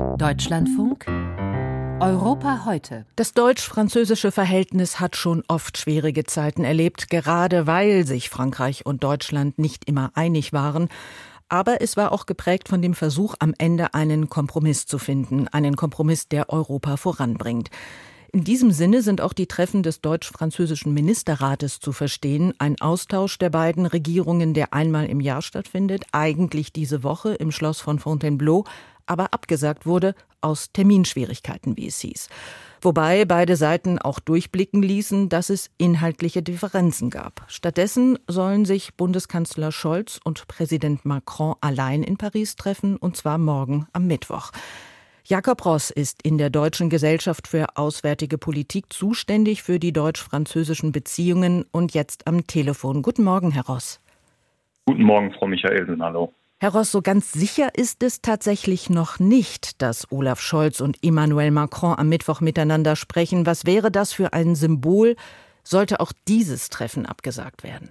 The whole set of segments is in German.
Deutschlandfunk Europa heute. Das deutsch-französische Verhältnis hat schon oft schwierige Zeiten erlebt, gerade weil sich Frankreich und Deutschland nicht immer einig waren. Aber es war auch geprägt von dem Versuch, am Ende einen Kompromiss zu finden, einen Kompromiss, der Europa voranbringt. In diesem Sinne sind auch die Treffen des deutsch-französischen Ministerrates zu verstehen, ein Austausch der beiden Regierungen, der einmal im Jahr stattfindet, eigentlich diese Woche im Schloss von Fontainebleau, aber abgesagt wurde aus Terminschwierigkeiten, wie es hieß. Wobei beide Seiten auch durchblicken ließen, dass es inhaltliche Differenzen gab. Stattdessen sollen sich Bundeskanzler Scholz und Präsident Macron allein in Paris treffen, und zwar morgen am Mittwoch. Jakob Ross ist in der Deutschen Gesellschaft für Auswärtige Politik zuständig für die deutsch-französischen Beziehungen und jetzt am Telefon. Guten Morgen, Herr Ross. Guten Morgen, Frau Michaelsen, hallo. Herr Ross, so ganz sicher ist es tatsächlich noch nicht, dass Olaf Scholz und Emmanuel Macron am Mittwoch miteinander sprechen. Was wäre das für ein Symbol, sollte auch dieses Treffen abgesagt werden?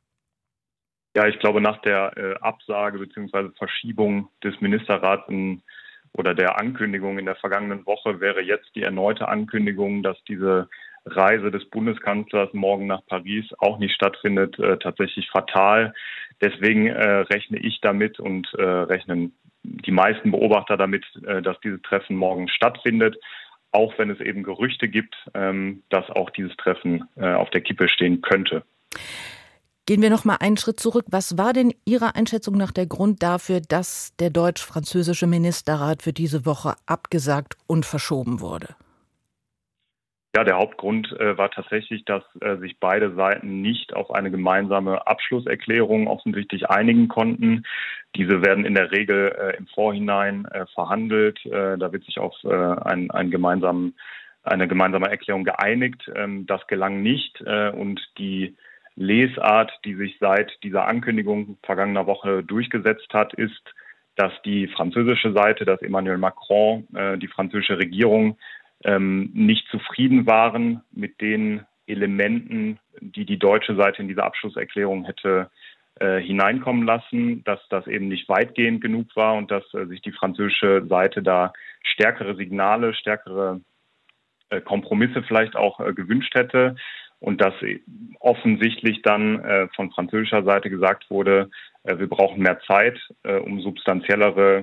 Ja, ich glaube, nach der Absage bzw. Verschiebung des Ministerrats oder der Ankündigung in der vergangenen Woche wäre jetzt die erneute Ankündigung, dass diese Reise des Bundeskanzlers morgen nach Paris auch nicht stattfindet, tatsächlich fatal. Deswegen rechne ich damit und rechnen die meisten Beobachter damit, dass dieses Treffen morgen stattfindet, auch wenn es eben Gerüchte gibt, dass auch dieses Treffen auf der Kippe stehen könnte. Gehen wir noch mal einen Schritt zurück. Was war denn Ihrer Einschätzung nach der Grund dafür, dass der deutsch-französische Ministerrat für diese Woche abgesagt und verschoben wurde? Ja, der Hauptgrund war tatsächlich, dass sich beide Seiten nicht auf eine gemeinsame Abschlusserklärung offensichtlich einigen konnten. Diese werden in der Regel im Vorhinein verhandelt. Da wird sich auf eine gemeinsame Erklärung geeinigt. Das gelang nicht und die Lesart, die sich seit dieser Ankündigung vergangener Woche durchgesetzt hat, ist, dass die französische Seite, dass Emmanuel Macron, die französische Regierung, nicht zufrieden waren mit den Elementen, die die deutsche Seite in diese Abschlusserklärung hätte hineinkommen lassen, dass das eben nicht weitgehend genug war und dass sich die französische Seite da stärkere Signale, stärkere Kompromisse vielleicht auch gewünscht hätte. Und dass offensichtlich dann von französischer Seite gesagt wurde, wir brauchen mehr Zeit, um substanziellere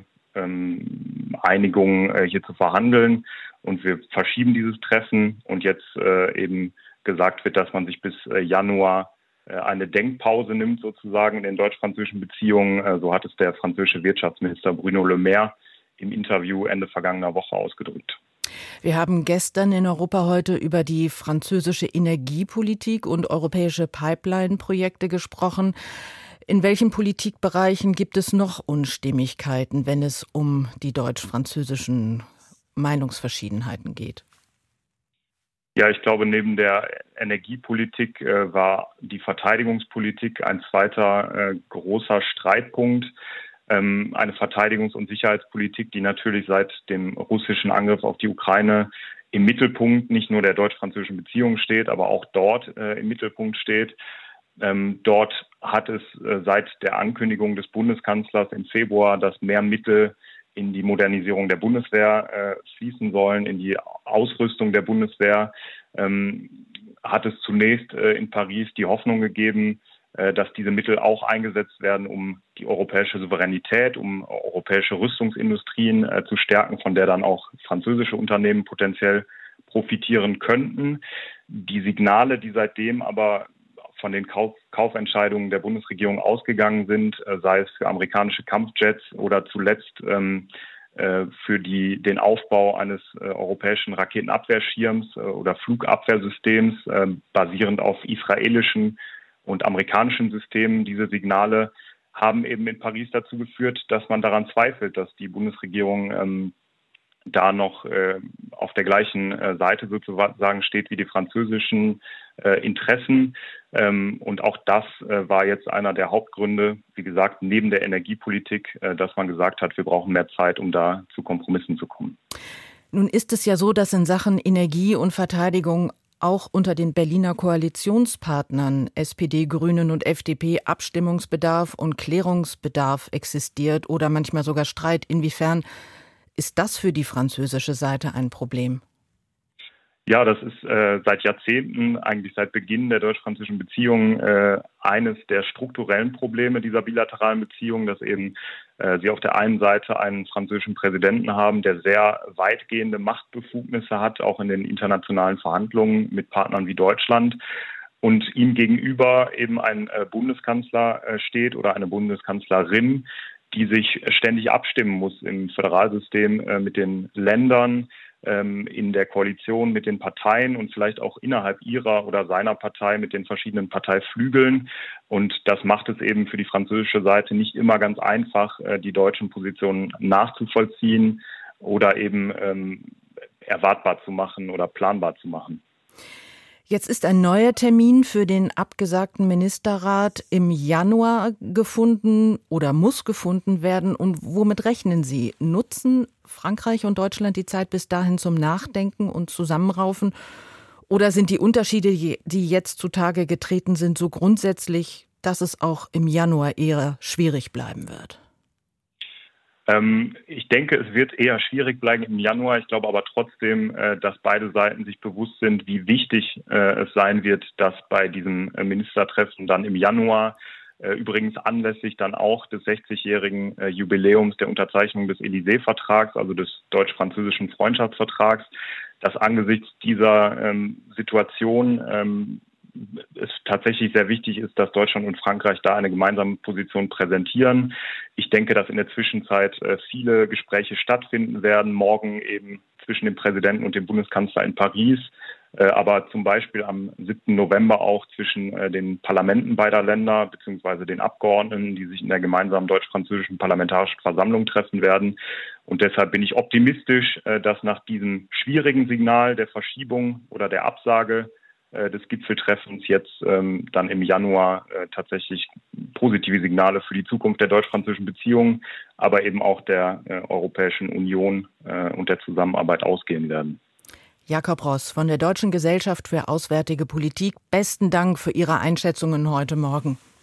Einigungen hier zu verhandeln. Und wir verschieben dieses Treffen. Und jetzt eben gesagt wird, dass man sich bis Januar eine Denkpause nimmt, sozusagen in den deutsch-französischen Beziehungen. So hat es der französische Wirtschaftsminister Bruno Le Maire im Interview Ende vergangener Woche ausgedrückt. Wir haben gestern in Europa heute über die französische Energiepolitik und europäische Pipeline-Projekte gesprochen. In welchen Politikbereichen gibt es noch Unstimmigkeiten, wenn es um die deutsch-französischen Meinungsverschiedenheiten geht? Ja, ich glaube, neben der Energiepolitik war die Verteidigungspolitik ein zweiter großer Streitpunkt. Eine Verteidigungs- und Sicherheitspolitik, die natürlich seit dem russischen Angriff auf die Ukraine im Mittelpunkt nicht nur der deutsch-französischen Beziehungen steht, aber auch dort im Mittelpunkt steht. Dort hat es seit der Ankündigung des Bundeskanzlers im Februar, dass mehr Mittel in die Modernisierung der Bundeswehr fließen sollen, in die Ausrüstung der Bundeswehr, hat es zunächst in Paris die Hoffnung gegeben, dass diese Mittel auch eingesetzt werden, um die europäische Souveränität, um europäische Rüstungsindustrien zu stärken, von der dann auch französische Unternehmen potenziell profitieren könnten. Die Signale, die seitdem aber von den Kaufentscheidungen der Bundesregierung ausgegangen sind, sei es für amerikanische Kampfjets oder zuletzt für den Aufbau eines europäischen Raketenabwehrschirms oder Flugabwehrsystems, basierend auf israelischen und amerikanischen Systemen. Diese Signale haben eben in Paris dazu geführt, dass man daran zweifelt, dass die Bundesregierung da noch auf der gleichen Seite sozusagen steht wie die französischen Interessen. Und auch das war jetzt einer der Hauptgründe, wie gesagt, neben der Energiepolitik, dass man gesagt hat, wir brauchen mehr Zeit, um da zu Kompromissen zu kommen. Nun ist es ja so, dass in Sachen Energie und Verteidigung auch unter den Berliner Koalitionspartnern SPD, Grünen und FDP Abstimmungsbedarf und Klärungsbedarf existiert oder manchmal sogar Streit. Inwiefern Ist das für die französische Seite ein Problem? Ja, das ist seit Jahrzehnten, eigentlich seit Beginn der deutsch-französischen Beziehungen, eines der strukturellen Probleme dieser bilateralen Beziehungen, dass eben sie auf der einen Seite einen französischen Präsidenten haben, der sehr weitgehende Machtbefugnisse hat, auch in den internationalen Verhandlungen mit Partnern wie Deutschland. Und ihm gegenüber eben ein Bundeskanzler steht oder eine Bundeskanzlerin, die sich ständig abstimmen muss im Föderalsystem mit den Ländern, in der Koalition mit den Parteien und vielleicht auch innerhalb ihrer oder seiner Partei mit den verschiedenen Parteiflügeln. Und das macht es eben für die französische Seite nicht immer ganz einfach, die deutschen Positionen nachzuvollziehen oder eben erwartbar zu machen oder planbar zu machen. Jetzt ist ein neuer Termin für den abgesagten Ministerrat im Januar gefunden oder muss gefunden werden. Und womit rechnen Sie? Nutzen Frankreich und Deutschland die Zeit bis dahin zum Nachdenken und Zusammenraufen? Oder sind die Unterschiede, die jetzt zutage getreten sind, so grundsätzlich, dass es auch im Januar eher schwierig bleiben wird? Ich denke, es wird eher schwierig bleiben im Januar. Ich glaube aber trotzdem, dass beide Seiten sich bewusst sind, wie wichtig es sein wird, dass bei diesem Ministertreffen dann im Januar, übrigens anlässlich dann auch des 60-jährigen Jubiläums der Unterzeichnung des Élysée-Vertrags, also des deutsch-französischen Freundschaftsvertrags, dass angesichts dieser Situation es tatsächlich sehr wichtig ist, dass Deutschland und Frankreich da eine gemeinsame Position präsentieren. Ich denke, dass in der Zwischenzeit viele Gespräche stattfinden werden, morgen eben zwischen dem Präsidenten und dem Bundeskanzler in Paris, aber zum Beispiel am 7. November auch zwischen den Parlamenten beider Länder beziehungsweise den Abgeordneten, die sich in der gemeinsamen deutsch-französischen Parlamentarischen Versammlung treffen werden. Und deshalb bin ich optimistisch, dass nach diesem schwierigen Signal der Verschiebung oder der Absage des Gipfeltreffens jetzt dann im Januar tatsächlich positive Signale für die Zukunft der deutsch-französischen Beziehungen, aber eben auch der Europäischen Union und der Zusammenarbeit ausgehen werden. Jakob Ross von der Deutschen Gesellschaft für Auswärtige Politik, besten Dank für Ihre Einschätzungen heute Morgen.